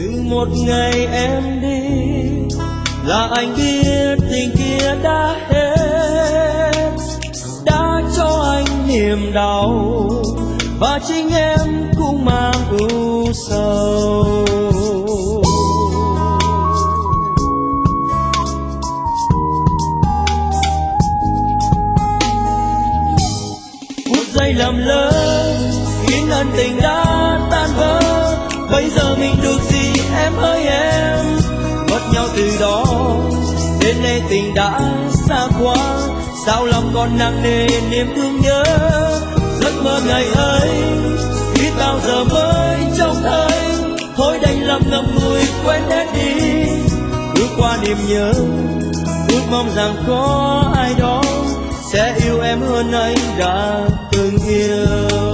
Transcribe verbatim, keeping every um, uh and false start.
từ một ngày em đi là anh biết tình kia đã hết, đã cho anh niềm đau và chính em cũng mang ưu sầu. Một giây lầm lỡ khiến ân tình đã tan vỡ, bây giờ mình được gì em ơi em. Mất nhau từ đó đến nay tình đã xa quá, sao lòng còn nặng nề niềm thương nhớ. Giấc mơ ngày ấy biết bao giờ mới trông thấy, thôi đành lầm ngậm ngùi quên hết đi. Bước qua niềm nhớ ước mong rằng có ai đó sẽ yêu em hơn anh đã từng yêu.